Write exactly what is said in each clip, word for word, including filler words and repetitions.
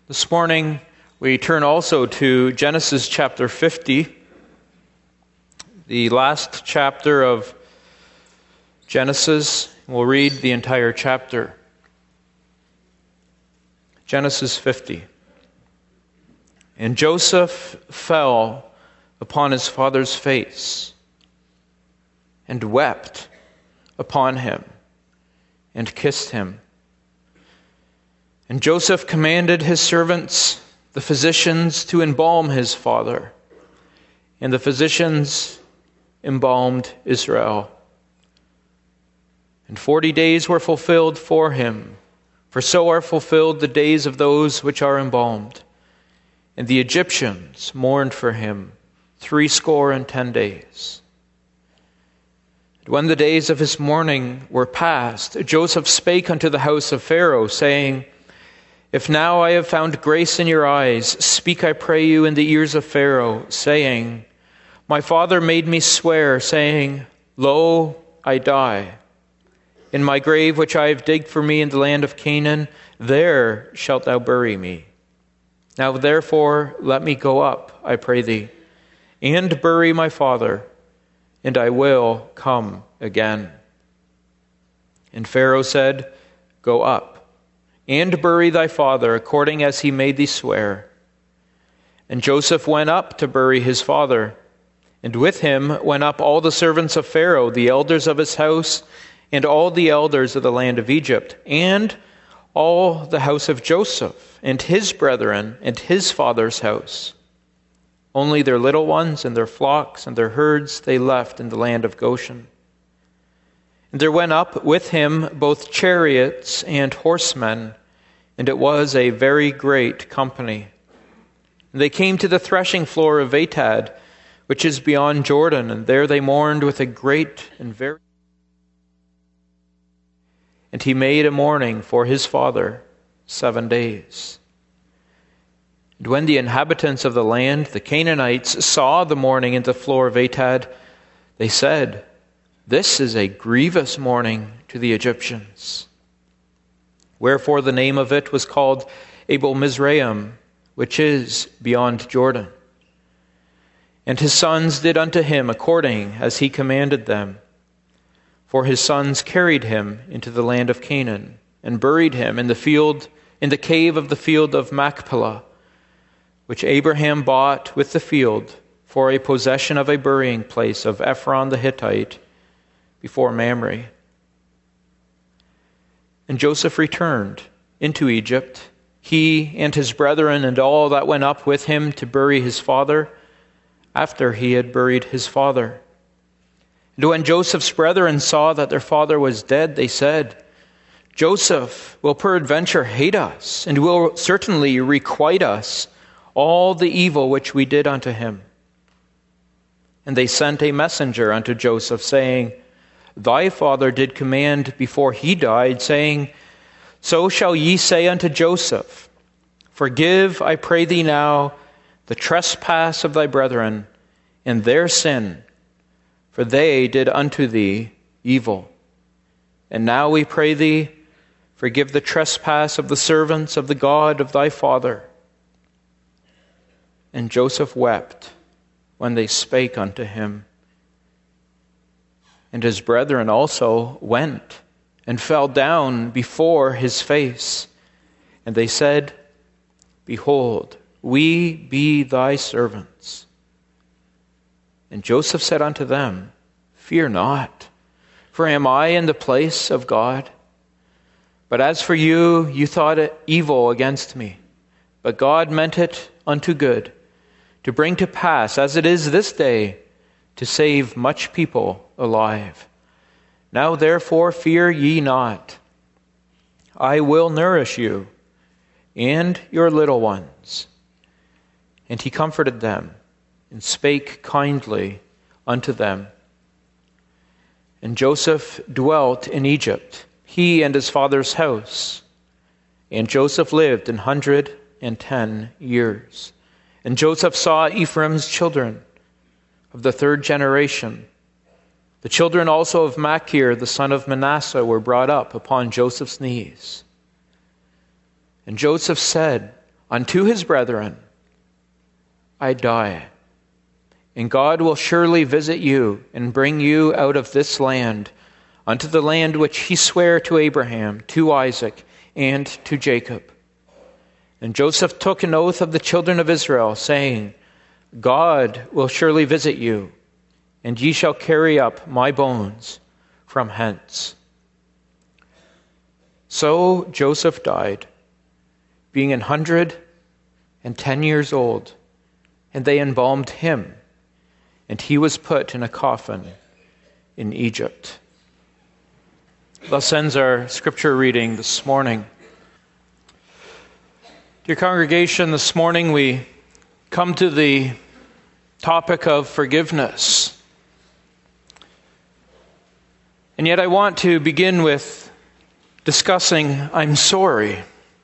This morning, we turn also to Genesis chapter fifty, the last chapter of Genesis. We'll read the entire chapter. Genesis fifty. And Joseph fell upon his father's face and wept upon him and kissed him. And Joseph commanded his servants, the physicians, to embalm his father. And the physicians embalmed Israel. And forty days were fulfilled for him, for so are fulfilled the days of those which are embalmed. And the Egyptians mourned for him threescore and ten days. And when the days of his mourning were past, Joseph spake unto the house of Pharaoh, saying, If now I have found grace in your eyes, speak, I pray you, in the ears of Pharaoh, saying, My father made me swear, saying, Lo, I die. In my grave which I have digged for me in the land of Canaan, there shalt thou bury me. Now therefore let me go up, I pray thee, and bury my father, and I will come again. And Pharaoh said, Go up, and bury thy father, according as he made thee swear. And Joseph went up to bury his father, and with him went up all the servants of Pharaoh, the elders of his house, and all the elders of the land of Egypt, and all the house of Joseph, and his brethren, and his father's house. Only their little ones, and their flocks, and their herds they left in the land of Goshen. And there went up with him both chariots and horsemen, and it was a very great company. And they came to the threshing floor of Atad, which is beyond Jordan, and there they mourned with a great and very... And he made a mourning for his father seven days. And when the inhabitants of the land, the Canaanites, saw the mourning in the floor of Atad, they said, This is a grievous mourning to the Egyptians. Wherefore the name of it was called Abel Mizraim, which is beyond Jordan. And his sons did unto him according as he commanded them. For his sons carried him into the land of Canaan, and buried him in the field, in the cave of the field of Machpelah, which Abraham bought with the field for a possession of a burying place of Ephron the Hittite, before Mamre. And Joseph returned into Egypt, he and his brethren and all that went up with him to bury his father, after he had buried his father. And when Joseph's brethren saw that their father was dead, they said, Joseph will peradventure hate us, and will certainly requite us all the evil which we did unto him. And they sent a messenger unto Joseph, saying, Thy father did command before he died, saying, So shall ye say unto Joseph, Forgive, I pray thee now, the trespass of thy brethren, and their sin, for they did unto thee evil. And now we pray thee, forgive the trespass of the servants of the God of thy father. And Joseph wept when they spake unto him. And his brethren also went and fell down before his face. And they said, Behold, we be thy servants. And Joseph said unto them, Fear not, for am I in the place of God? But as for you, you thought it evil against me, but God meant it unto good, to bring to pass, as it is this day, to save much people alive. Now therefore fear ye not. I will nourish you and your little ones. And he comforted them and spake kindly unto them. And Joseph dwelt in Egypt, he and his father's house. And Joseph lived an hundred and ten years. And Joseph saw Ephraim's children of the third generation. The children also of Machir, the son of Manasseh, were brought up upon Joseph's knees. And Joseph said, unto his brethren, I die. And God will surely visit you and bring you out of this land unto the land which he sware to Abraham, to Isaac, and to Jacob. And Joseph took an oath of the children of Israel, saying, God will surely visit you, and ye shall carry up my bones from hence. So Joseph died, being an hundred and ten years old, and they embalmed him, and he was put in a coffin in Egypt. Thus ends our scripture reading this morning. Dear congregation, this morning we come to the topic of forgiveness. And yet I want to begin with discussing I'm sorry.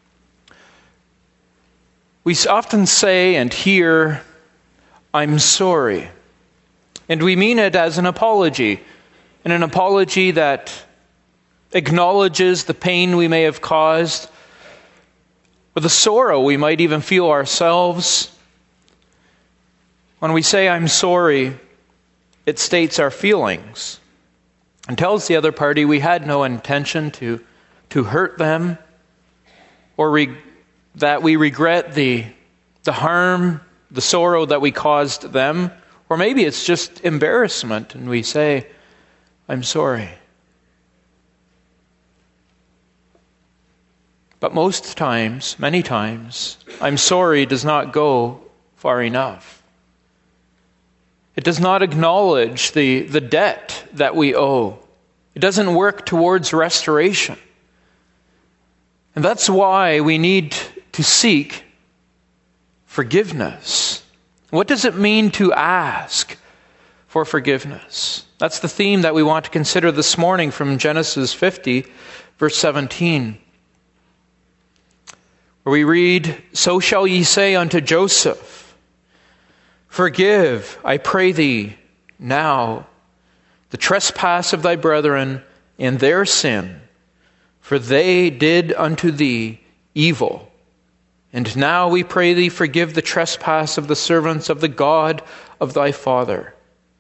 We often say and hear, I'm sorry. And we mean it as an apology, and an apology that acknowledges the pain we may have caused, or the sorrow we might even feel ourselves. When we say I'm sorry, it states our feelings and tells the other party we had no intention to, to hurt them, or re- that we regret the, the harm, the sorrow that we caused them. Or maybe it's just embarrassment and we say, I'm sorry. But most times, many times, I'm sorry does not go far enough. It does not acknowledge the, the debt that we owe. It doesn't work towards restoration. And that's why we need to seek forgiveness. What does it mean to ask for forgiveness? That's the theme that we want to consider this morning from Genesis fifty, verse seventeen. Where we read, So shall ye say unto Joseph, Forgive, I pray thee, now the trespass of thy brethren and their sin, for they did unto thee evil. And now we pray thee, forgive the trespass of the servants of the God of thy father.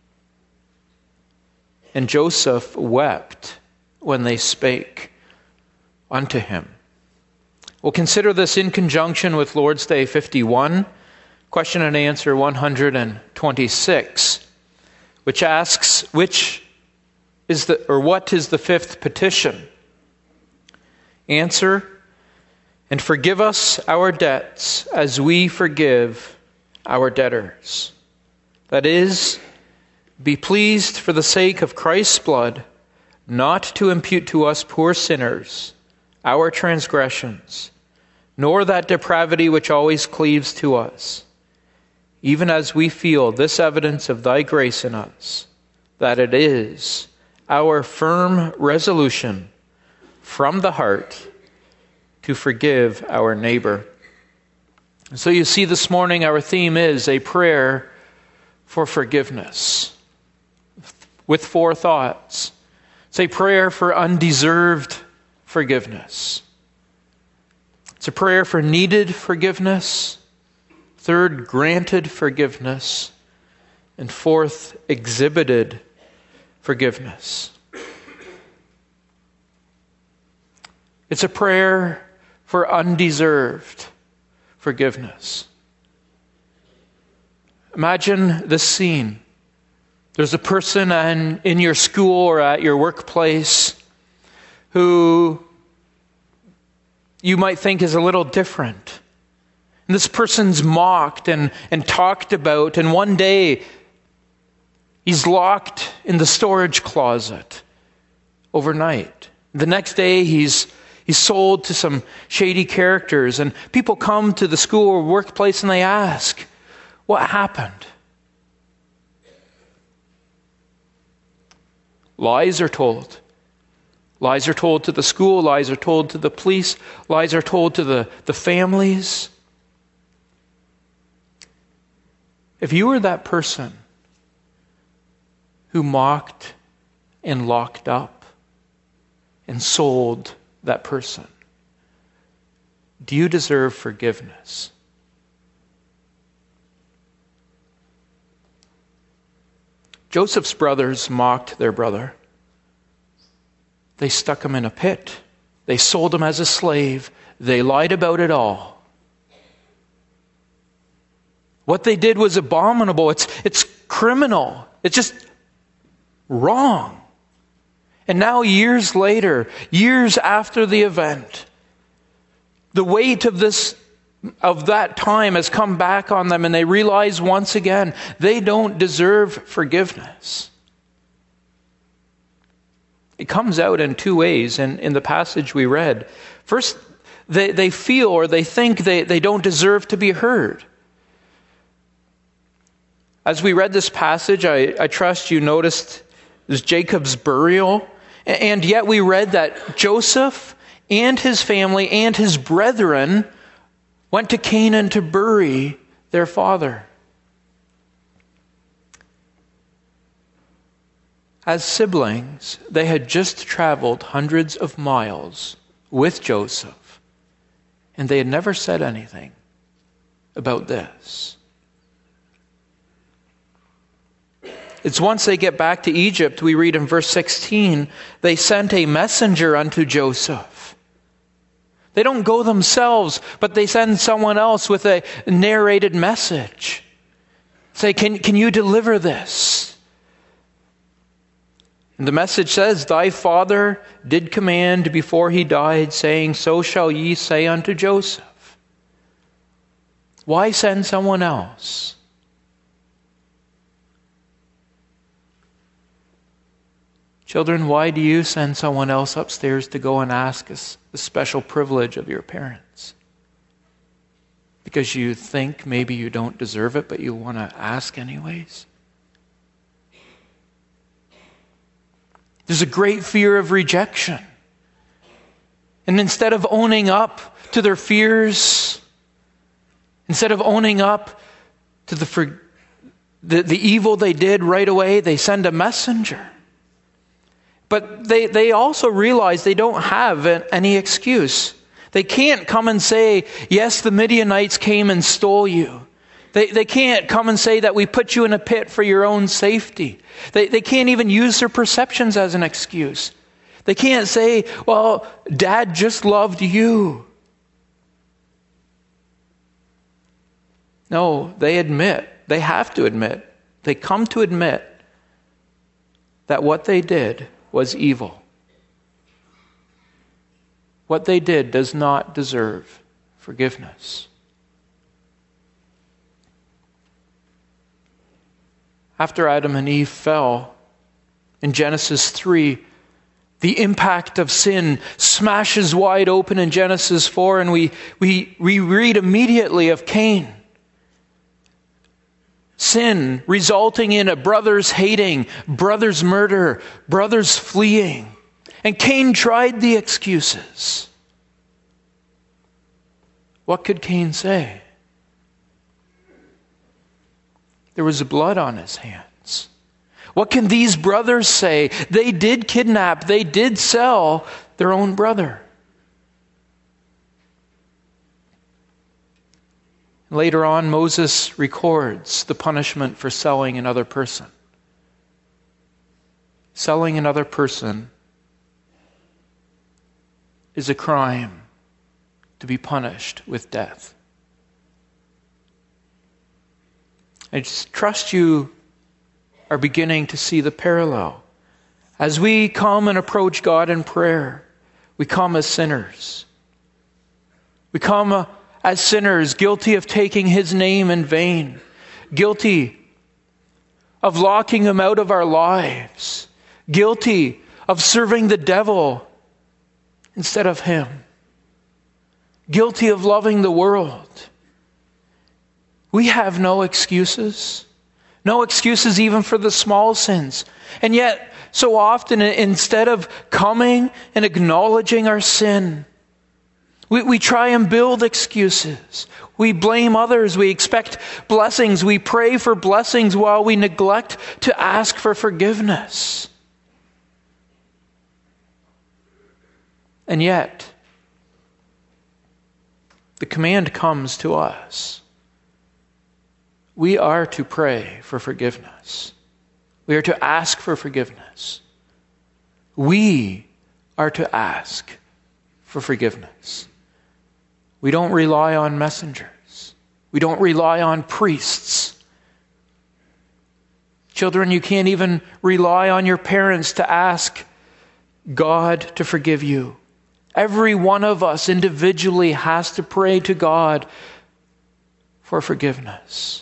And Joseph wept when they spake unto him. We'll consider this in conjunction with Lord's Day fifty-one, question and answer one hundred twenty-six, which asks, which is the, or what is the fifth petition? Answer, and forgive us our debts as we forgive our debtors. That is, be pleased for the sake of Christ's blood, not to impute to us poor sinners our transgressions, nor that depravity which always cleaves to us, even as we feel this evidence of thy grace in us, that it is our firm resolution from the heart to forgive our neighbor. So you see, this morning our theme is a prayer for forgiveness with four thoughts. It's a prayer for undeserved forgiveness. It's a prayer for needed forgiveness. Third, granted forgiveness. And fourth, exhibited forgiveness. It's a prayer for undeserved forgiveness. Imagine this scene. There's a person in, in your school or at your workplace who you might think is a little different. And this person's mocked and, and talked about, and one day he's locked in the storage closet overnight. The next day he's he's sold to some shady characters, and people come to the school or workplace and they ask, what happened? Lies are told. Lies are told to the school, lies are told to the police, lies are told to the, the families. If you were that person who mocked and locked up and sold that person, do you deserve forgiveness? Joseph's brothers mocked their brother. They stuck him in a pit. They sold him as a slave. They lied about it all. What they did was abominable. It's, it's criminal. It's just wrong. And now years later, years after the event, the weight of this of that time has come back on them, and they realize once again they don't deserve forgiveness. It comes out in two ways in, in the passage we read. First, they, they feel or they think they, they don't deserve to be heard. As we read this passage, I, I trust you noticed there's Jacob's burial, and yet we read that Joseph and his family and his brethren went to Canaan to bury their father. As siblings, they had just traveled hundreds of miles with Joseph, and they had never said anything about this. It's once they get back to Egypt, we read in verse sixteen, they sent a messenger unto Joseph. They don't go themselves, but they send someone else with a narrated message. Say, can, can you deliver this? And the message says, thy father did command before he died, saying, so shall ye say unto Joseph. Why send someone else? Children, why do you send someone else upstairs to go and ask us the special privilege of your parents? Because you think maybe you don't deserve it, but you want to ask anyways? There's a great fear of rejection. And instead of owning up to their fears, instead of owning up to the, for, the, the evil they did right away, they send a messenger. But they, they also realize they don't have any excuse. They can't come and say, yes, the Midianites came and stole you. They, they can't come and say that we put you in a pit for your own safety. They, they can't even use their perceptions as an excuse. They can't say, well, Dad just loved you. No, they admit, they have to admit, they come to admit that what they did was evil. What they did does not deserve forgiveness. After Adam and Eve fell, in Genesis three, the impact of sin smashes wide open in Genesis four, and we, we, we read immediately of Cain. Sin resulting in a brother's hating, brother's murder, brother's fleeing. And Cain tried the excuses. What could Cain say? There was blood on his hands. What can these brothers say? They did kidnap, they did sell their own brother. Later on, Moses records the punishment for selling another person. Selling another person is a crime to be punished with death. I just trust you are beginning to see the parallel. As we come and approach God in prayer, we come as sinners. We come as sinners, guilty of taking His name in vain, guilty of locking Him out of our lives, guilty of serving the devil instead of Him, guilty of loving the world. We have no excuses, no excuses even for the small sins. And yet, so often, instead of coming and acknowledging our sin, We, we try and build excuses. We blame others. We expect blessings. We pray for blessings while we neglect to ask for forgiveness. And yet, the command comes to us. We are to pray for forgiveness. We are to ask for forgiveness. We are to ask for forgiveness. We don't rely on messengers. We don't rely on priests. Children, you can't even rely on your parents to ask God to forgive you. Every one of us individually has to pray to God for forgiveness,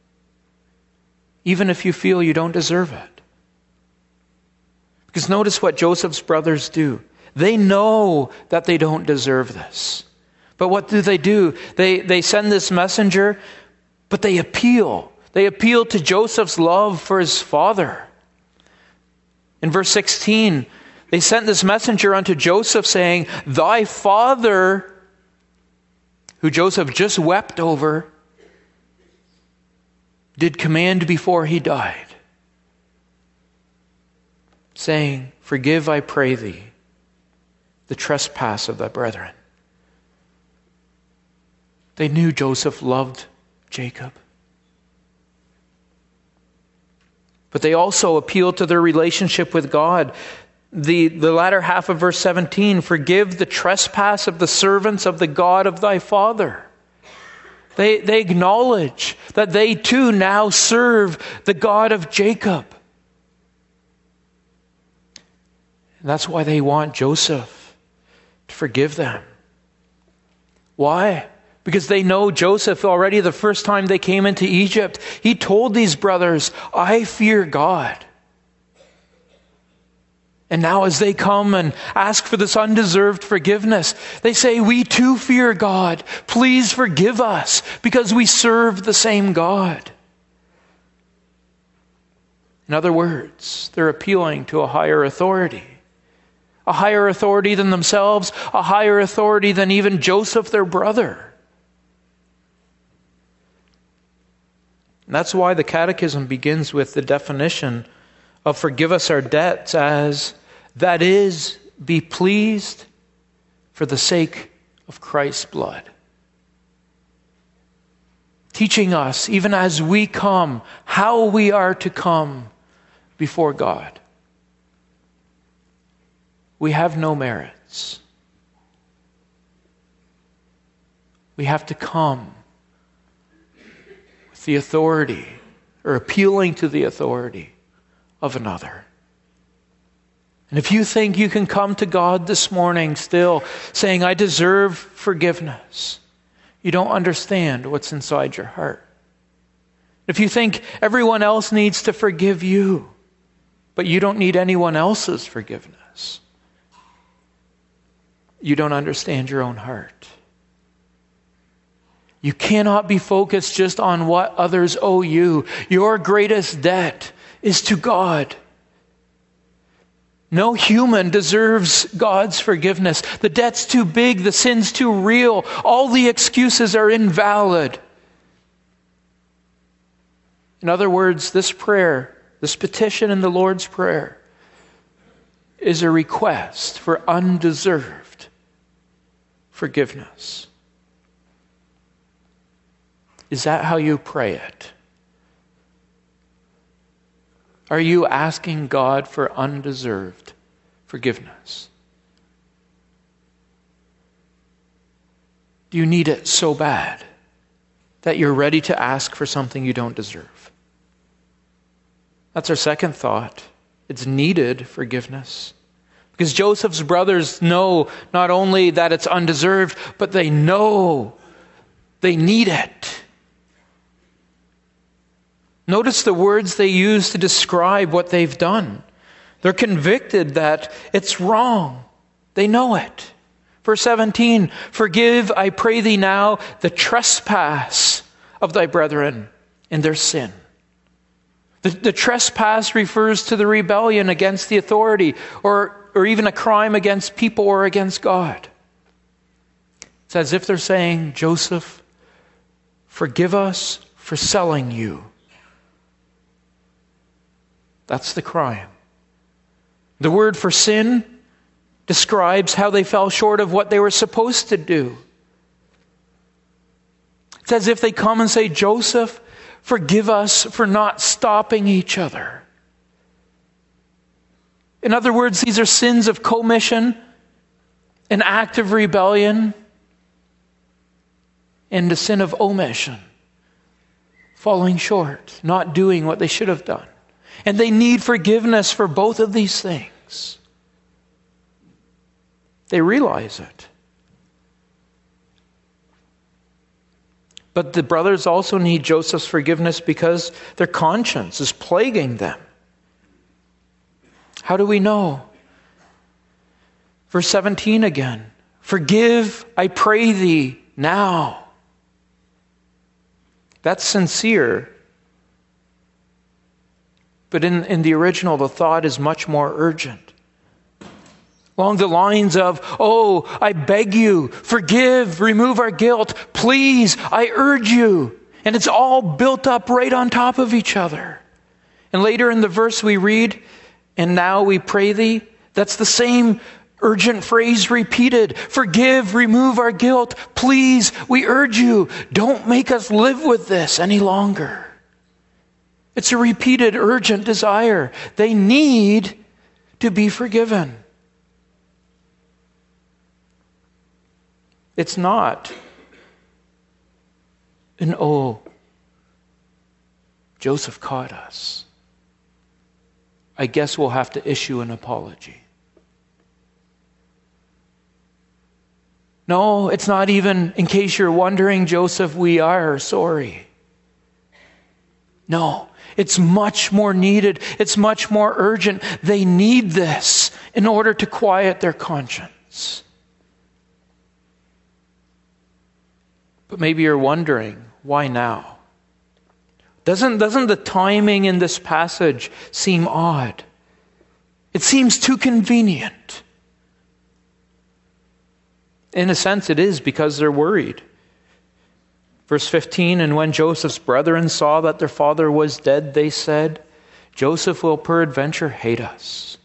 even if you feel you don't deserve it. Because notice what Joseph's brothers do. They know that they don't deserve this. But what do they do? They, they send this messenger, but they appeal. They appeal to Joseph's love for his father. In verse sixteen, they sent this messenger unto Joseph saying, thy father, who Joseph just wept over, did command before he died, saying, forgive, I pray thee, the trespass of thy brethren. They knew Joseph loved Jacob. But they also appealed to their relationship with God. The, the latter half of verse seventeen, forgive the trespass of the servants of the God of thy father. They, they acknowledge that they too now serve the God of Jacob. And that's why they want Joseph to forgive them. Why? Because they know Joseph already the first time they came into Egypt. He told these brothers, I fear God. And now as they come and ask for this undeserved forgiveness, they say, we too fear God. Please forgive us because we serve the same God. In other words, they're appealing to a higher authority. A higher authority than themselves, a higher authority than even Joseph, their brother. And that's why the Catechism begins with the definition of forgive us our debts as, that is, be pleased for the sake of Christ's blood. Teaching us, even as we come, how we are to come before God. We have no merits. We have to come with the authority, or appealing to the authority of another. And if you think you can come to God this morning still saying, I deserve forgiveness, you don't understand what's inside your heart. If you think everyone else needs to forgive you, but you don't need anyone else's forgiveness, you don't understand your own heart. You cannot be focused just on what others owe you. Your greatest debt is to God. No human deserves God's forgiveness. The debt's too big, the sin's too real. All the excuses are invalid. In other words, this prayer, this petition in the Lord's Prayer, is a request for undeserved forgiveness. Is that how you pray it? Are you asking God for undeserved forgiveness? Do you need it so bad that you're ready to ask for something you don't deserve? That's our second thought. It's needed forgiveness. Because Joseph's brothers know not only that it's undeserved, but they know they need it. Notice the words they use to describe what they've done. They're convicted that it's wrong. They know it. Verse seventeen, forgive, I pray thee now, the trespass of thy brethren in their sin. The, the trespass refers to the rebellion against the authority, or, or even a crime against people or against God. It's as if they're saying, Joseph, forgive us for selling you. That's the crime. The word for sin describes how they fell short of what they were supposed to do. It's as if they come and say, Joseph, forgive us for not stopping each other. In other words, these are sins of commission, an act of rebellion, and the sin of omission, falling short, not doing what they should have done. And they need forgiveness for both of these things. They realize it. But the brothers also need Joseph's forgiveness because their conscience is plaguing them. How do we know? Verse seventeen again. Forgive, I pray thee, now. That's sincere. But in, in the original, the thought is much more urgent. Along the lines of, oh, I beg you, forgive, remove our guilt. Please, I urge you. And it's all built up right on top of each other. And later in the verse we read, and now we pray thee. That's the same urgent phrase repeated. Forgive, remove our guilt. Please, we urge you. Don't make us live with this any longer. It's a repeated urgent desire. They need to be forgiven. It's not an, oh, Joseph caught us. I guess we'll have to issue an apology. No, it's not even, in case you're wondering, Joseph, we are sorry. No, it's much more needed. It's much more urgent. They need this in order to quiet their conscience. But maybe you're wondering, why now? Doesn't, doesn't the timing in this passage seem odd? It seems too convenient. In a sense, it is because they're worried. Verse fifteen, and when Joseph's brethren saw that their father was dead, they said, Joseph will peradventure hate us.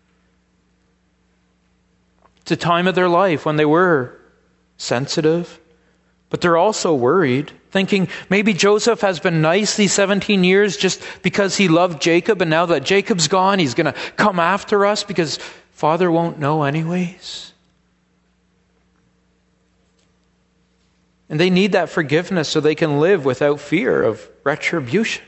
It's a time of their life when they were sensitive, but they're also worried, thinking maybe Joseph has been nice these seventeen years just because he loved Jacob, and now that Jacob's gone, he's going to come after us because Father won't know anyways. And they need that forgiveness so they can live without fear of retribution.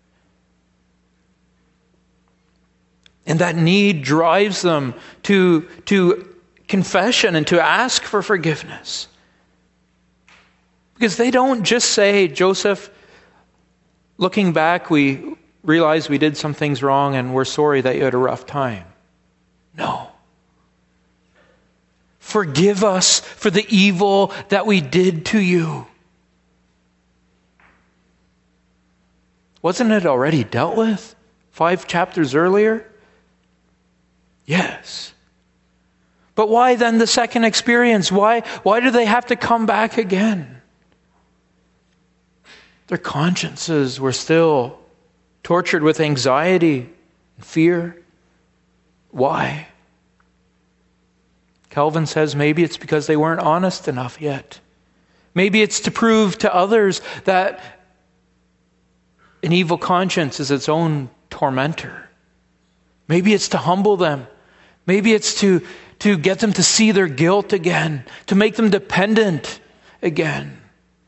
And that need drives them to, to confession and to ask for forgiveness. Because they don't just say, Joseph, looking back, we realize we did some things wrong and we're sorry that you had a rough time. No. Forgive us for the evil that we did to you. Wasn't it already dealt with five chapters earlier? Yes. But why then the second experience? Why, why do they have to come back again? Their consciences were still tortured with anxiety and fear. Why? Calvin says maybe it's because they weren't honest enough yet. Maybe it's to prove to others that an evil conscience is its own tormentor. Maybe it's to humble them. Maybe it's to, to get them to see their guilt again, to make them dependent again.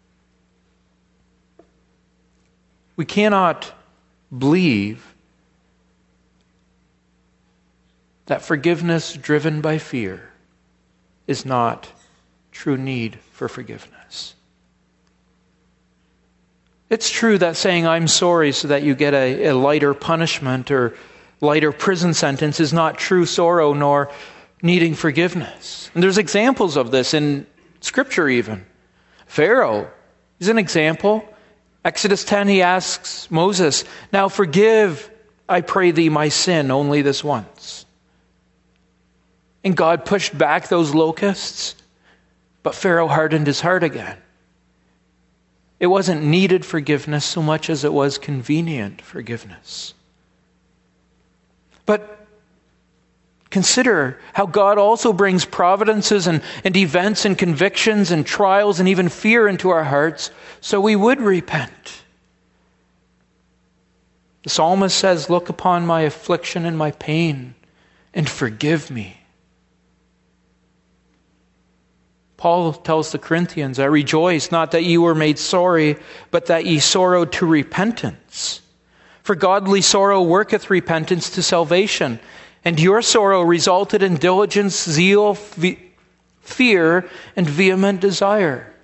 We cannot believe that forgiveness driven by fear is not true need for forgiveness. It's true that saying I'm sorry so that you get a, a lighter punishment or lighter prison sentence is not true sorrow nor needing forgiveness. And there's examples of this in Scripture even. Pharaoh is an example. Exodus ten, he asks Moses, now forgive, I pray thee, my sin only this once. And God pushed back those locusts, but Pharaoh hardened his heart again. It wasn't needed forgiveness so much as it was convenient forgiveness. But consider how God also brings providences and, and events and convictions and trials and even fear into our hearts so we would repent. The psalmist says, look upon my affliction and my pain and forgive me. Paul tells the Corinthians, I rejoice not that ye were made sorry, but that ye sorrowed to repentance. For godly sorrow worketh repentance to salvation, and your sorrow resulted in diligence, zeal, fe- fear, and vehement desire.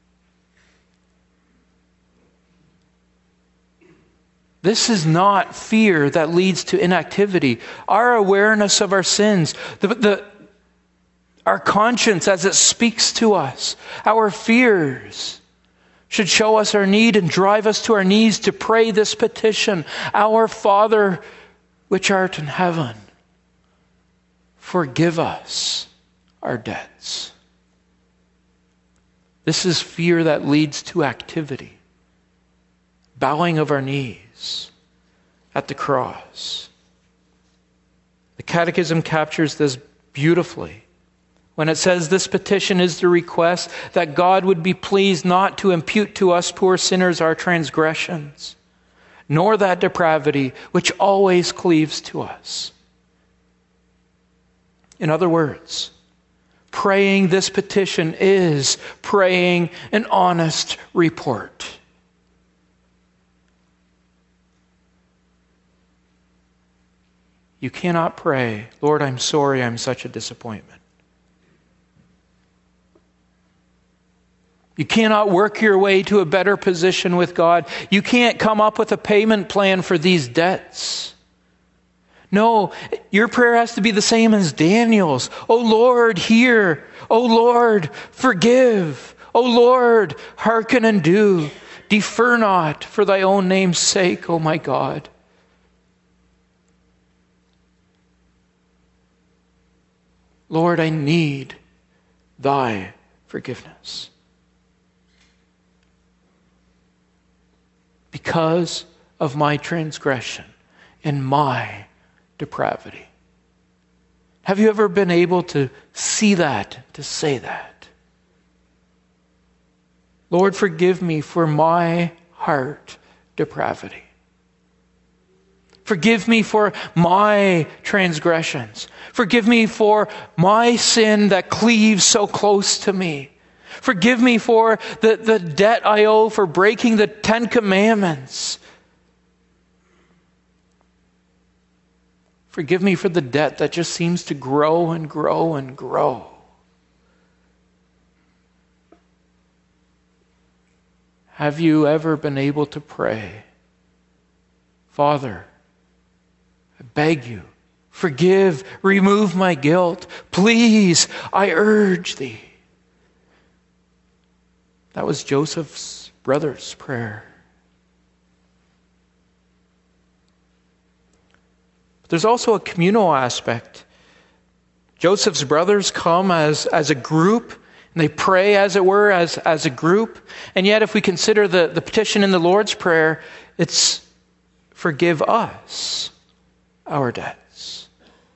This is not fear that leads to inactivity. Our awareness of our sins, the, the our conscience as it speaks to us, our fears should show us our need and drive us to our knees to pray this petition. Our Father, which art in heaven, forgive us our debts. This is fear that leads to activity. Bowing of our knees at the cross. The Catechism captures this beautifully when it says this petition is the request that God would be pleased not to impute to us poor sinners our transgressions, nor that depravity which always cleaves to us. In other words, praying this petition is praying an honest report. You cannot pray, Lord, I'm sorry I'm such a disappointment. You cannot work your way to a better position with God. You can't come up with a payment plan for these debts. No, your prayer has to be the same as Daniel's. Oh Lord, hear. Oh Lord, forgive. Oh Lord, hearken and do. Defer not for thy own name's sake, oh my God. Lord, I need thy forgiveness. Because of my transgression and my depravity. Have you ever been able to see that, to say that? Lord, forgive me for my heart depravity. Forgive me for my transgressions. Forgive me for my sin that cleaves so close to me. Forgive me for the, the debt I owe for breaking the Ten Commandments. Forgive me for the debt that just seems to grow and grow and grow. Have you ever been able to pray, Father, I beg you, forgive, remove my guilt. Please, I urge thee. That was Joseph's brother's prayer. But there's also a communal aspect. Joseph's brothers come as, as a group, and they pray, as it were, as, as a group. And yet, if we consider the, the petition in the Lord's Prayer, it's forgive us our debts.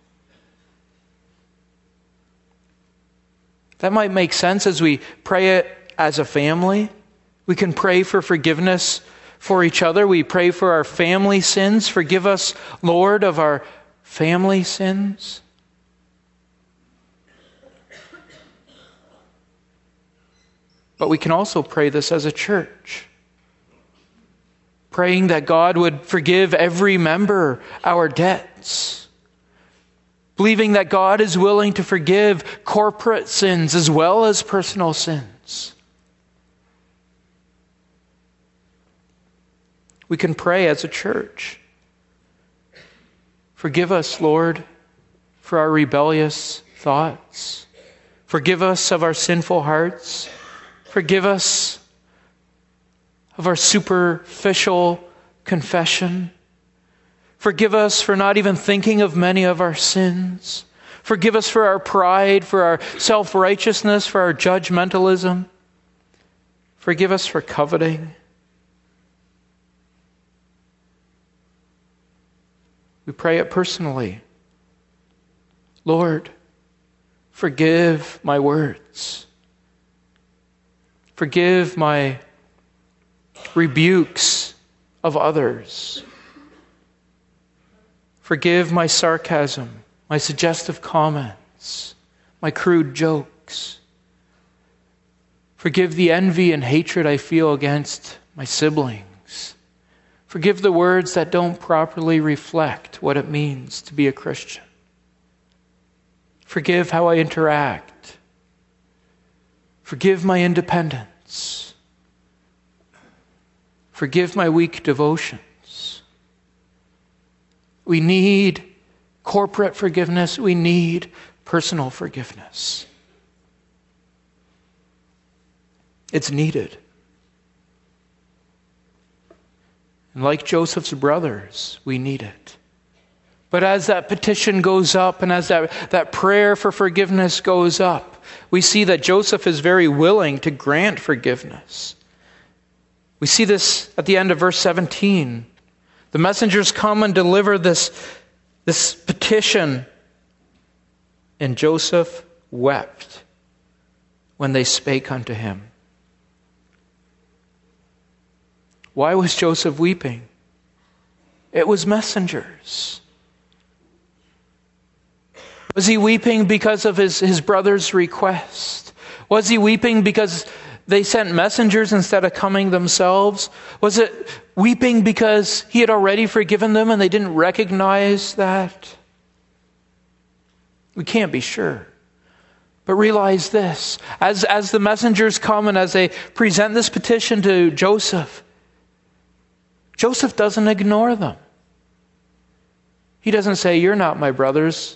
That might make sense as we pray it as a family. We can pray for forgiveness for each other. We pray for our family sins. Forgive us, Lord, of our family sins. But we can also pray this as a church. Praying that God would forgive every member our debts. Believing that God is willing to forgive corporate sins as well as personal sins. We can pray as a church. Forgive us, Lord, for our rebellious thoughts. Forgive us of our sinful hearts. Forgive us of our superficial confession. Forgive us for not even thinking of many of our sins. Forgive us for our pride, for our self-righteousness, for our judgmentalism. Forgive us for coveting. We pray it personally. Lord, forgive my words. Forgive my rebukes of others. Forgive my sarcasm, my suggestive comments, my crude jokes. Forgive the envy and hatred I feel against my siblings. Forgive the words that don't properly reflect what it means to be a Christian. Forgive how I interact. Forgive my independence. Forgive my weak devotions. We need corporate forgiveness. We need personal forgiveness. It's needed. And like Joseph's brothers, we need it. But as that petition goes up and as that, that prayer for forgiveness goes up, we see that Joseph is very willing to grant forgiveness. We see this at the end of verse seventeen. The messengers come and deliver this, this petition, and Joseph wept when they spake unto him. Why was Joseph weeping? It was messengers. Was he weeping because of his, his brother's request? Was he weeping because they sent messengers instead of coming themselves? Was it weeping because he had already forgiven them and they didn't recognize that? We can't be sure. But realize this, as, as the messengers come and as they present this petition to Joseph, Joseph doesn't ignore them. He doesn't say, "You're not my brothers."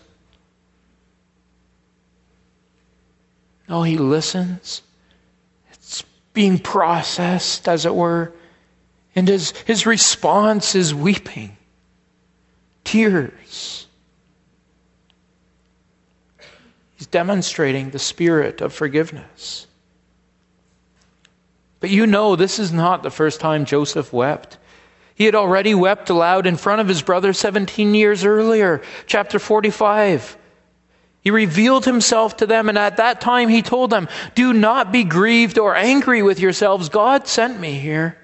No, he listens. It's being processed, as it were. And his, his response is weeping. Tears. He's demonstrating the spirit of forgiveness. But you know, this is not the first time Joseph wept. He had already wept aloud in front of his brother seventeen years earlier. Chapter forty-five. He revealed himself to them, and at that time he told them, "Do not be grieved or angry with yourselves. God sent me here."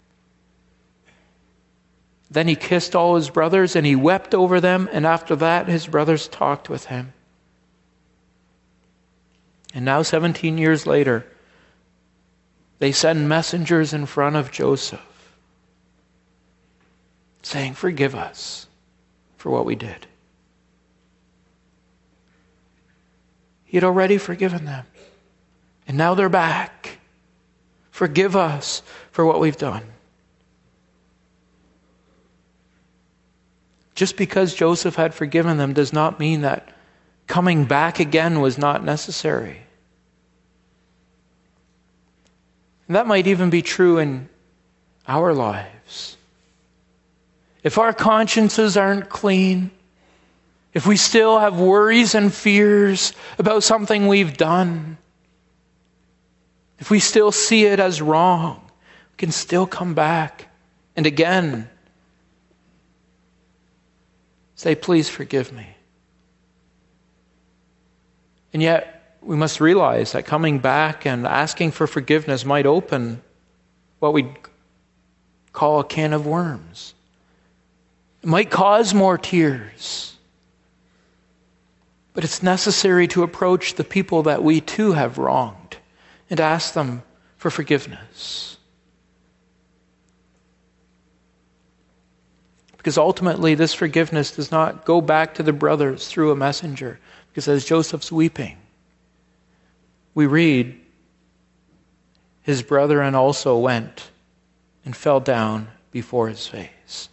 Then he kissed all his brothers and he wept over them, and after that his brothers talked with him. And now seventeen years later, they send messengers in front of Joseph, saying, "Forgive us for what we did." He had already forgiven them. And now they're back. Forgive us for what we've done. Just because Joseph had forgiven them does not mean that coming back again was not necessary. And that might even be true in our lives. If our consciences aren't clean, if we still have worries and fears about something we've done, if we still see it as wrong, we can still come back and again say, "Please forgive me." And yet, we must realize that coming back and asking for forgiveness might open what we'd call a can of worms. It might cause more tears. But it's necessary to approach the people that we too have wronged and ask them for forgiveness. Because ultimately this forgiveness does not go back to the brothers through a messenger. Because as Joseph's weeping, we read, his brethren also went and fell down before his face.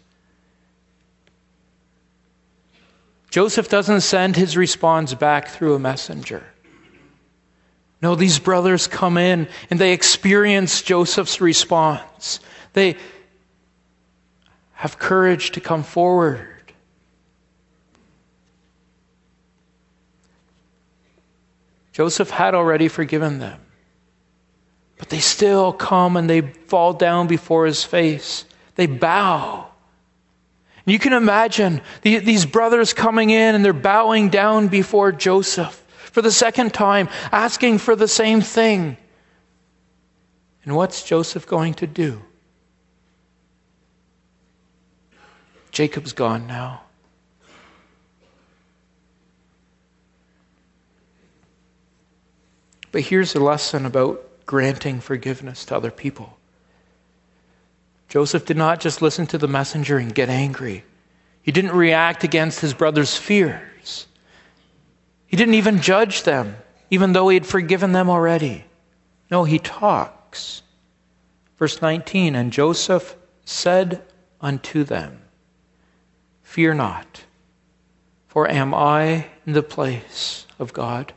Joseph doesn't send his response back through a messenger. No, these brothers come in and they experience Joseph's response. They have courage to come forward. Joseph had already forgiven them, but they still come and they fall down before his face. They bow. You can imagine the, these brothers coming in and they're bowing down before Joseph for the second time, asking for the same thing. And what's Joseph going to do? Jacob's gone now. But here's a lesson about granting forgiveness to other people. Joseph did not just listen to the messenger and get angry. He didn't react against his brother's fears. He didn't even judge them, even though he had forgiven them already. No, he talks. Verse nineteen, and Joseph said unto them, fear not, for am I in the place of God?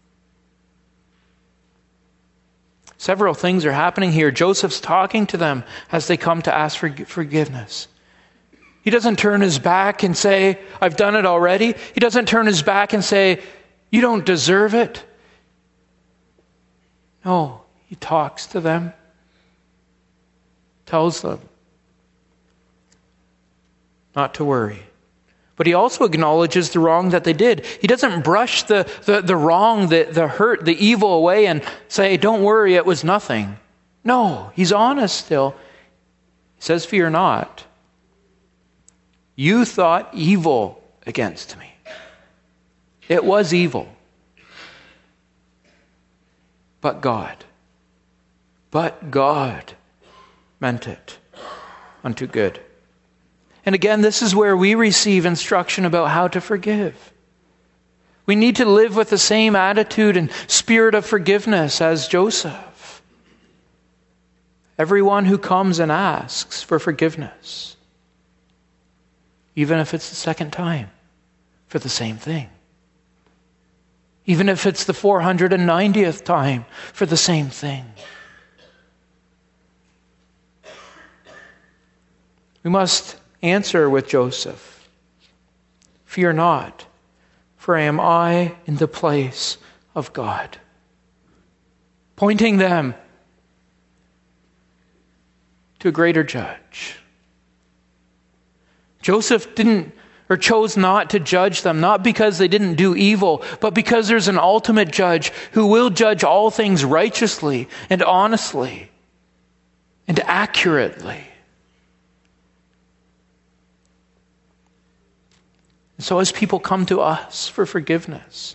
Several things are happening here. Joseph's talking to them as they come to ask for forgiveness. He doesn't turn his back and say, I've done it already. He doesn't turn his back and say, you don't deserve it. No, he talks to them, tells them not to worry. But he also acknowledges the wrong that they did. He doesn't brush the, the, the wrong, the, the hurt, the evil away and say, don't worry, it was nothing. No, he's honest still. He says, fear not. You thought evil against me. It was evil. But God, but God meant it unto good. And again, this is where we receive instruction about how to forgive. We need to live with the same attitude and spirit of forgiveness as Joseph. Everyone who comes and asks for forgiveness, even if it's the second time, for the same thing. Even if it's the four hundred ninetieth time, for the same thing. We must answer with Joseph, fear not, for am I in the place of God. Pointing them to a greater judge. Joseph didn't or chose not to judge them, not because they didn't do evil, but because there's an ultimate judge who will judge all things righteously and honestly and accurately. And so as people come to us for forgiveness,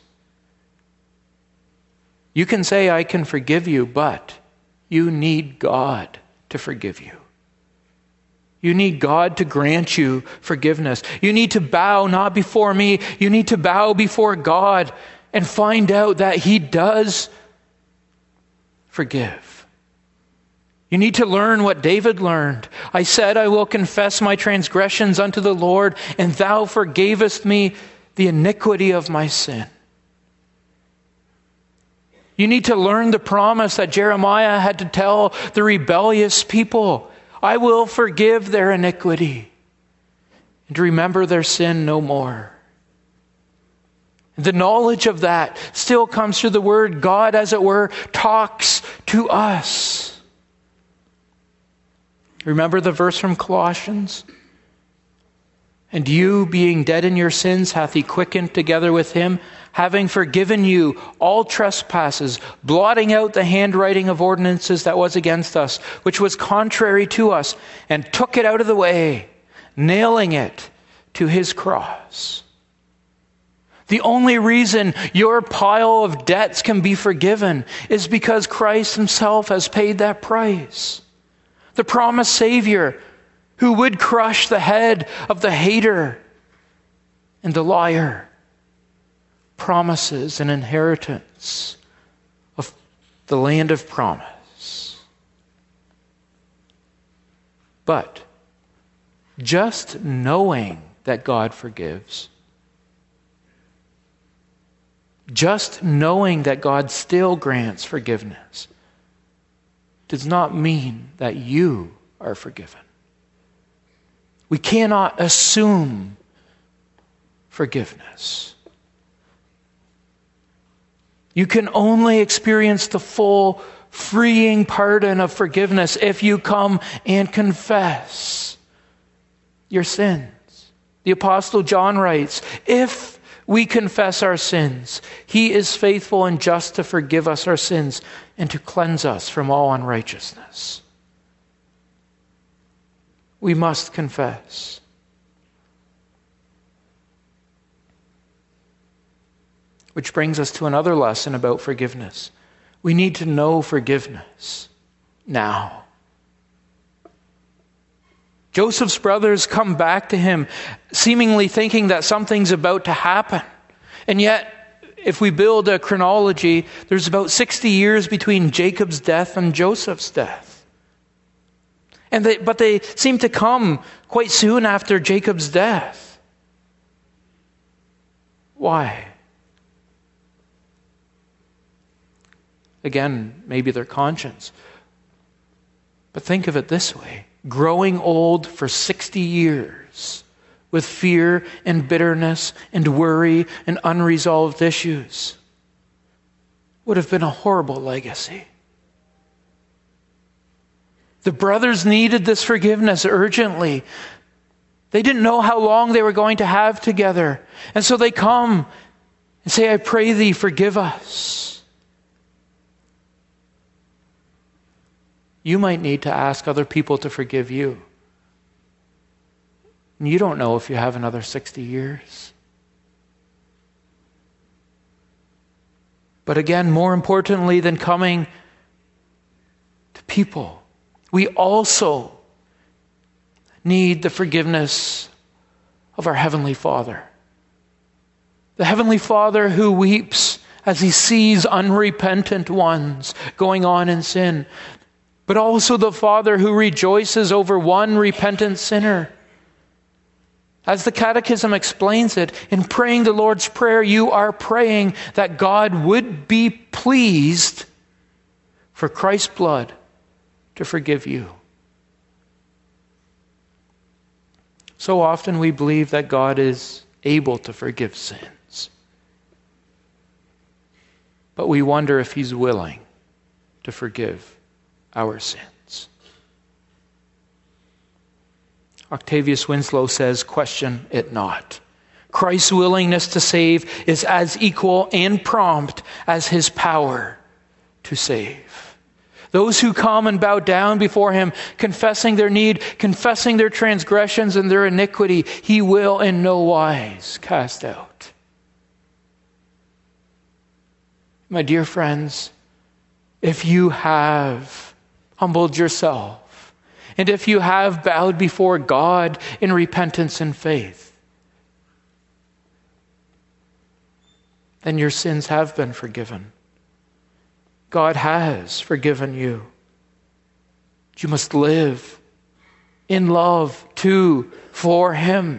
you can say, I can forgive you, but you need God to forgive you. You need God to grant you forgiveness. You need to bow not before me. You need to bow before God and find out that He does forgive. You need to learn what David learned. I said, I will confess my transgressions unto the Lord, and thou forgavest me the iniquity of my sin. You need to learn the promise that Jeremiah had to tell the rebellious people. I will forgive their iniquity and remember their sin no more. The knowledge of that still comes through the word. God, as it were, talks to us. Remember the verse from Colossians? And you, being dead in your sins, hath He quickened together with Him, having forgiven you all trespasses, blotting out the handwriting of ordinances that was against us, which was contrary to us, and took it out of the way, nailing it to His cross. The only reason your pile of debts can be forgiven is because Christ Himself has paid that price. The promised Savior who would crush the head of the hater and the liar promises an inheritance of the land of promise. But just knowing that God forgives, just knowing that God still grants forgiveness, does not mean that you are forgiven. We cannot assume forgiveness. You can only experience the full, freeing pardon of forgiveness if you come and confess your sins. The Apostle John writes, if we confess our sins, He is faithful and just to forgive us our sins and to cleanse us from all unrighteousness. We must confess. Which brings us to another lesson about forgiveness. We need to know forgiveness now. Joseph's brothers come back to him, seemingly thinking that something's about to happen. And yet, if we build a chronology, there's about sixty years between Jacob's death and Joseph's death. And they, but they seem to come quite soon after Jacob's death. Why? Again, maybe their conscience. But think of it this way. Growing old for sixty years with fear and bitterness and worry and unresolved issues would have been a horrible legacy. The brothers needed this forgiveness urgently. They didn't know how long they were going to have together. And so they come and say, I pray thee, forgive us. You might need to ask other people to forgive you. And you don't know if you have another sixty years. But again, more importantly than coming to people, we also need the forgiveness of our Heavenly Father. The Heavenly Father who weeps as He sees unrepentant ones going on in sin, but also the Father who rejoices over one repentant sinner. As the Catechism explains it, in praying the Lord's Prayer, you are praying that God would be pleased for Christ's blood to forgive you. So often we believe that God is able to forgive sins. But we wonder if He's willing to forgive our sins. Octavius Winslow says, question it not. Christ's willingness to save is as equal and prompt as His power to save. Those who come and bow down before Him, confessing their need, confessing their transgressions and their iniquity, He will in no wise cast out. My dear friends, if you have humbled yourself, and if you have bowed before God in repentance and faith, then your sins have been forgiven. God has forgiven you. You must live in love to, for Him.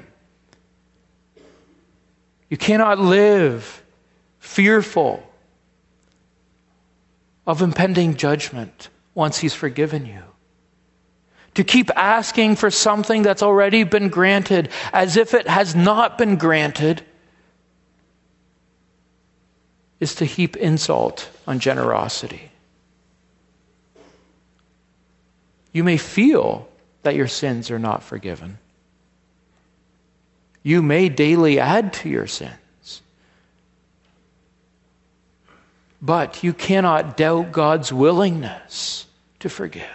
You cannot live fearful of impending judgment once He's forgiven you. To keep asking for something that's already been granted as if it has not been granted is to heap insult on generosity. You may feel that your sins are not forgiven. You may daily add to your sins. But you cannot doubt God's willingness to forgive.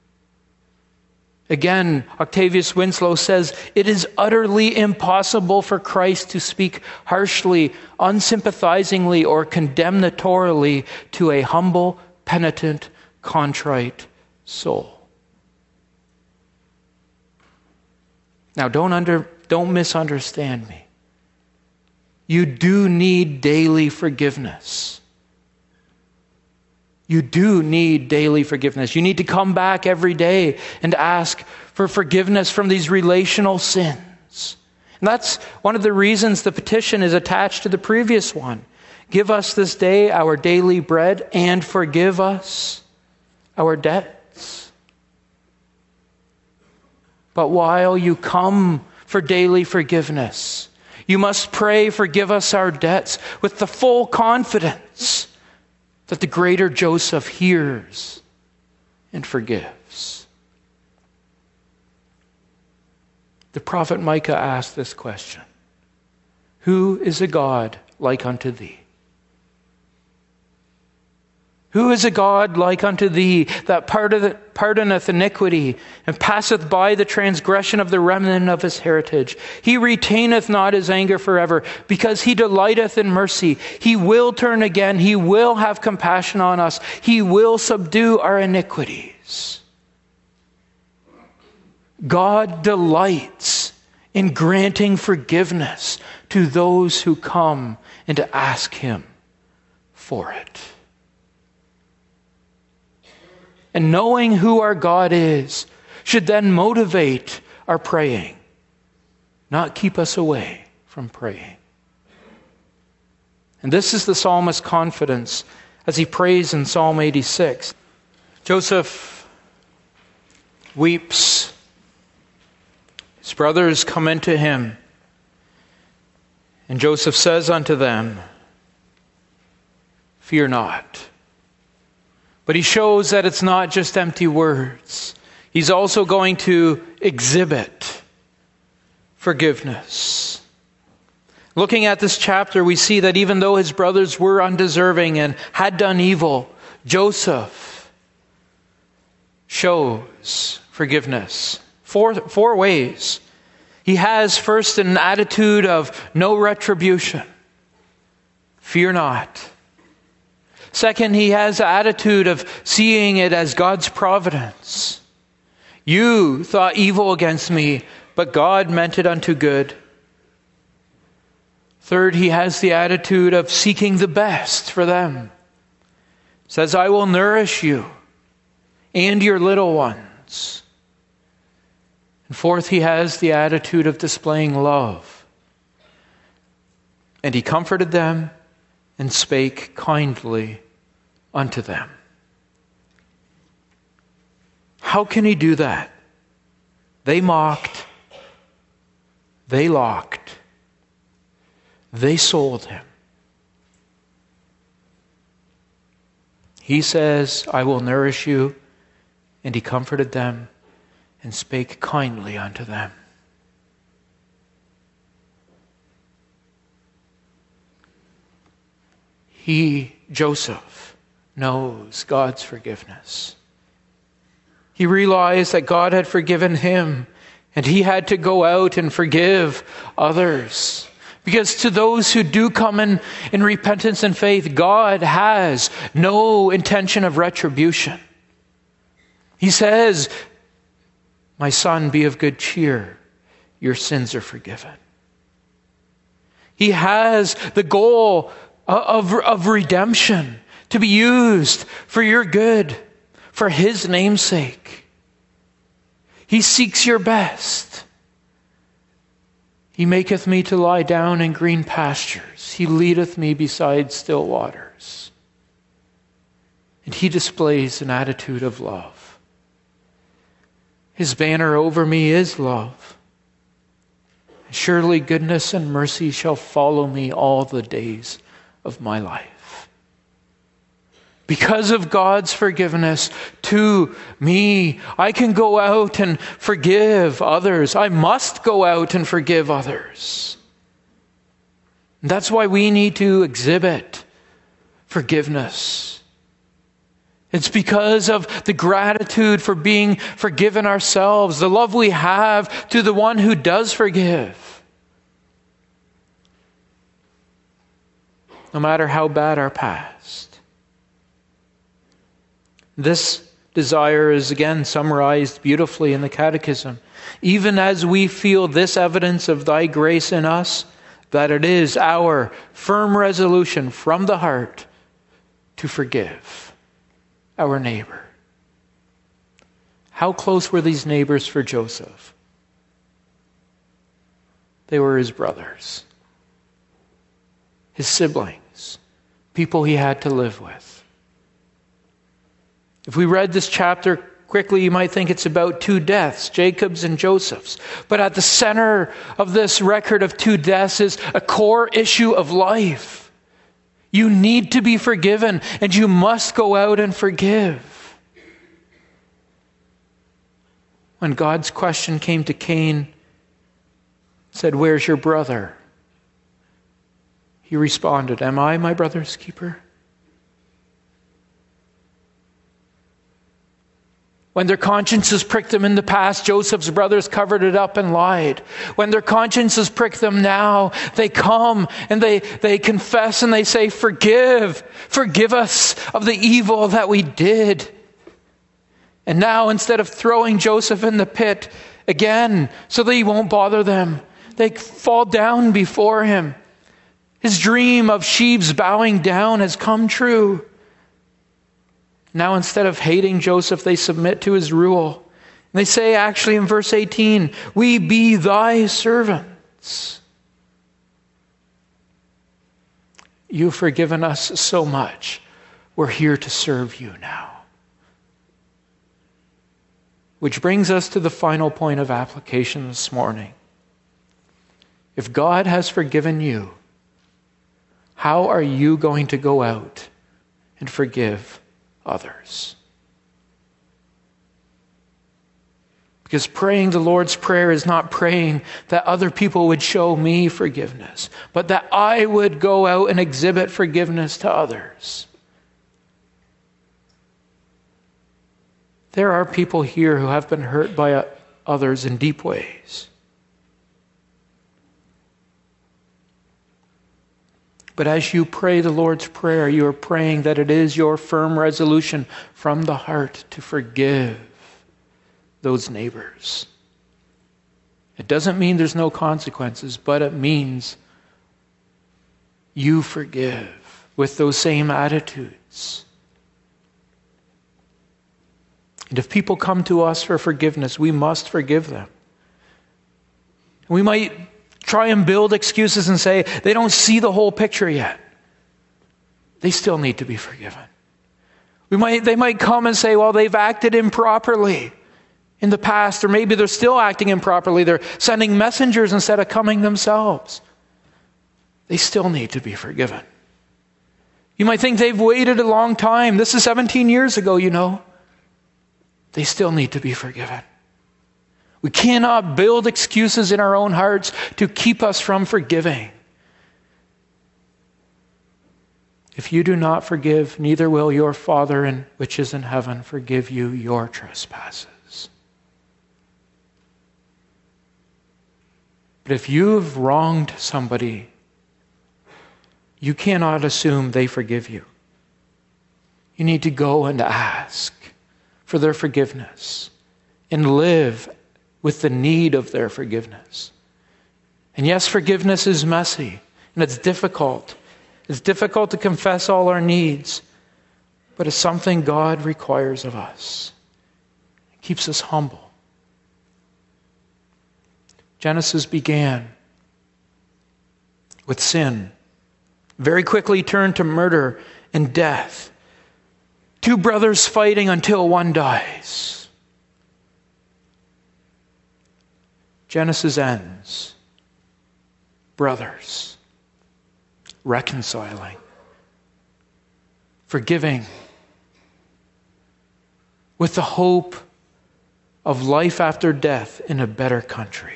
Again, Octavius Winslow says, it is utterly impossible for Christ to speak harshly, unsympathizingly, or condemnatorily to a humble, penitent, contrite soul. Now, don't under, don't misunderstand me. You do need daily forgiveness. You do need daily forgiveness. You need to come back every day and ask for forgiveness from these relational sins. And that's one of the reasons the petition is attached to the previous one. Give us this day our daily bread and forgive us our debts. But while you come for daily forgiveness, you must pray, forgive us our debts, with the full confidence that the greater Joseph hears and forgives. The prophet Micah asked this question: who is a God like unto thee? Who is a God like unto thee, that pardoneth iniquity, and passeth by the transgression of the remnant of his heritage? He retaineth not his anger forever, because he delighteth in mercy. He will turn again. He will have compassion on us. He will subdue our iniquities. God delights in granting forgiveness to those who come and to ask him for it. And knowing who our God is should then motivate our praying, not keep us away from praying. And this is the psalmist's confidence as he prays in Psalm eighty-six. Joseph weeps. His brothers come into him, and Joseph says unto them, "Fear not." But he shows that it's not just empty words. He's also going to exhibit forgiveness. Looking at this chapter, we see that even though his brothers were undeserving and had done evil, Joseph shows forgiveness. Four, four ways. He has first an attitude of no retribution. Fear not. Second, he has an attitude of seeing it as God's providence. You thought evil against me, but God meant it unto good. Third, he has the attitude of seeking the best for them. He says, I will nourish you and your little ones. And fourth, he has the attitude of displaying love. And he comforted them and spake kindly unto them. How can he do that? They mocked. They locked. They sold him. He says, I will nourish you. And he comforted them and spake kindly unto them. He, Joseph, knows God's forgiveness. He realized that God had forgiven him, and he had to go out and forgive others. Because to those who do come in, in repentance and faith, God has no intention of retribution. He says, my son, be of good cheer. Your sins are forgiven. He has the goal of, of redemption to be used for your good, for his name's sake. He seeks your best. He maketh me to lie down in green pastures. He leadeth me beside still waters. And he displays an attitude of love. His banner over me is love. Surely goodness and mercy shall follow me all the days of my life. Because of God's forgiveness to me, I can go out and forgive others. I must go out and forgive others. And that's why we need to exhibit forgiveness. It's because of the gratitude for being forgiven ourselves, the love we have to the one who does forgive. No matter how bad our past. This desire is again summarized beautifully in the Catechism. Even as we feel this evidence of thy grace in us, that it is our firm resolution from the heart to forgive our neighbor. How close were these neighbors for Joseph? They were his brothers, his siblings, people he had to live with. If we read this chapter quickly, you might think it's about two deaths, Jacob's and Joseph's. But at the center of this record of two deaths is a core issue of life. You need to be forgiven, and you must go out and forgive. When God's question came to Cain, said, where's your brother? He responded, am I my brother's keeper? When their consciences pricked them in the past, Joseph's brothers covered it up and lied. When their consciences prick them now, they come and they, they confess and they say, forgive, forgive us of the evil that we did. And now, instead of throwing Joseph in the pit again so that he won't bother them, they fall down before him. His dream of sheaves bowing down has come true. Now, instead of hating Joseph, they submit to his rule. And they say, actually, in verse eighteen, we be thy servants. You've forgiven us so much. We're here to serve you now. Which brings us to the final point of application this morning. If God has forgiven you, how are you going to go out and forgive others? Because praying the Lord's Prayer is not praying that other people would show me forgiveness, but that I would go out and exhibit forgiveness to others. There are people here who have been hurt by others in deep ways. But as you pray the Lord's Prayer, you are praying that it is your firm resolution from the heart to forgive those neighbors. It doesn't mean there's no consequences, but it means you forgive with those same attitudes. And if people come to us for forgiveness, we must forgive them. We might try and build excuses and say they don't see the whole picture yet. They still need to be forgiven. We might, they might come and say, well, they've acted improperly in the past, or maybe they're still acting improperly. They're sending messengers instead of coming themselves. They still need to be forgiven. You might think they've waited a long time. This is seventeen years ago, you know. They still need to be forgiven. We cannot build excuses in our own hearts to keep us from forgiving. If you do not forgive, neither will your Father in, which is in heaven forgive you your trespasses. But if you have wronged somebody, you cannot assume they forgive you. You need to go and ask for their forgiveness and live with the need of their forgiveness. And yes, forgiveness is messy and it's difficult. It's difficult to confess all our needs, but it's something God requires of us. It keeps us humble. Genesis began with sin, very quickly turned to murder and death. Two brothers fighting until one dies. Genesis ends. Brothers. Reconciling. Forgiving. With the hope of life after death in a better country.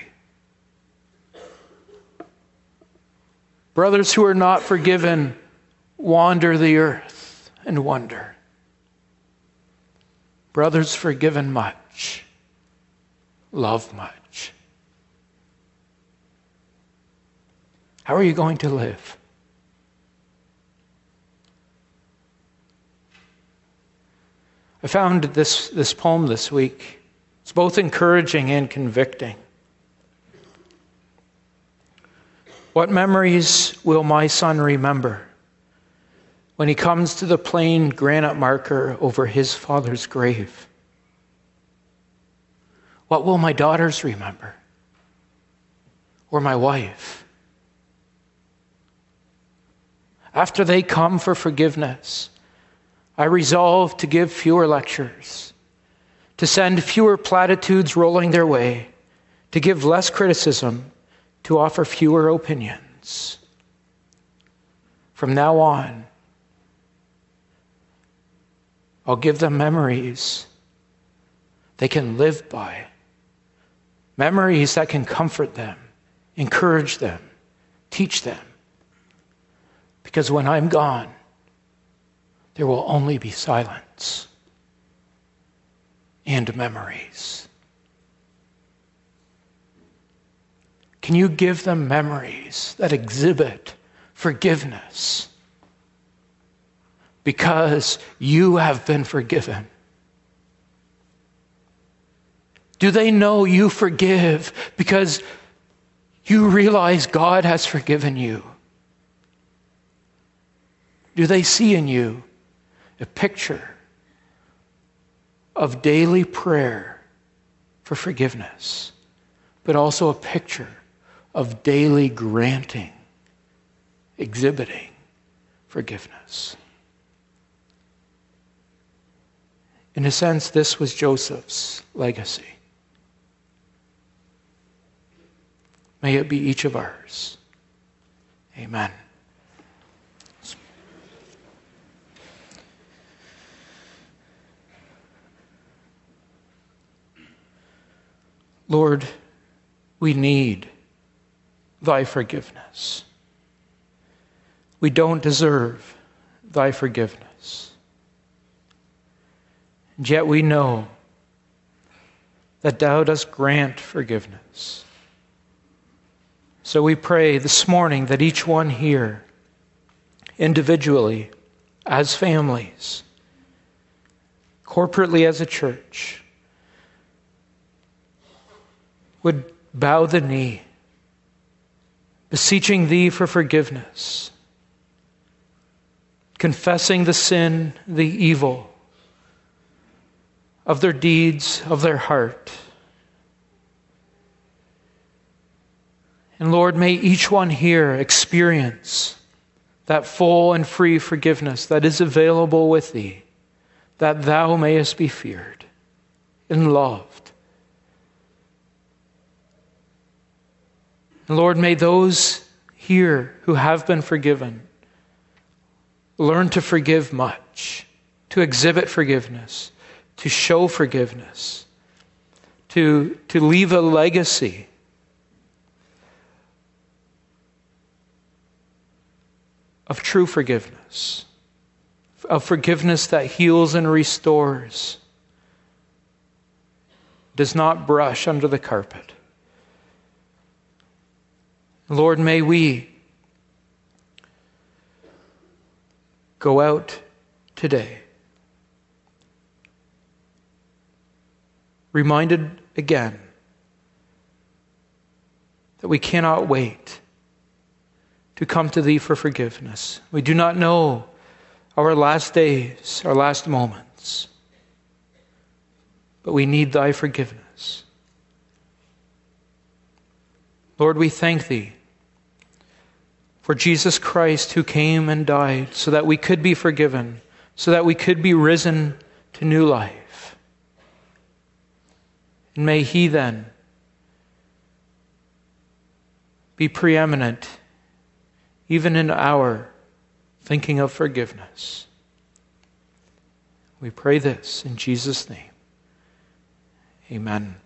Brothers who are not forgiven wander the earth and wonder. Brothers forgiven much, love much. How are you going to live? I found this, this poem this week. It's both encouraging and convicting. What memories will my son remember when he comes to the plain granite marker over his father's grave? What will my daughters remember? Or my wife? After they come for forgiveness, I resolve to give fewer lectures, to send fewer platitudes rolling their way, to give less criticism, to offer fewer opinions. From now on, I'll give them memories they can live by, memories that can comfort them, encourage them, teach them. Because when I'm gone, there will only be silence. and memories. Can you give them memories that exhibit forgiveness because you have been forgiven? Do they know you forgive because you realize God has forgiven you? Do they see in you a picture of daily prayer for forgiveness, but also a picture of daily granting, exhibiting forgiveness? In a sense, this was Joseph's legacy. May it be each of ours. Amen. Lord, we need thy forgiveness. We don't deserve thy forgiveness. And yet we know that thou dost grant forgiveness. So we pray this morning that each one here, individually, as families, corporately as a church, would bow the knee, beseeching thee for forgiveness, confessing the sin, the evil of their deeds, of their heart. And Lord, may each one here experience that full and free forgiveness that is available with thee, that thou mayest be feared and loved. And Lord, may those here who have been forgiven learn to forgive much, to exhibit forgiveness, to show forgiveness, to, to leave a legacy of true forgiveness, of forgiveness that heals and restores, does not brush under the carpet. Lord, may we go out today reminded again that we cannot wait to come to thee for forgiveness. We do not know our last days, our last moments, but we need thy forgiveness. Lord, we thank thee for Jesus Christ who came and died so that we could be forgiven, so that we could be risen to new life. And may he then be preeminent even in our thinking of forgiveness. We pray this in Jesus' name. Amen.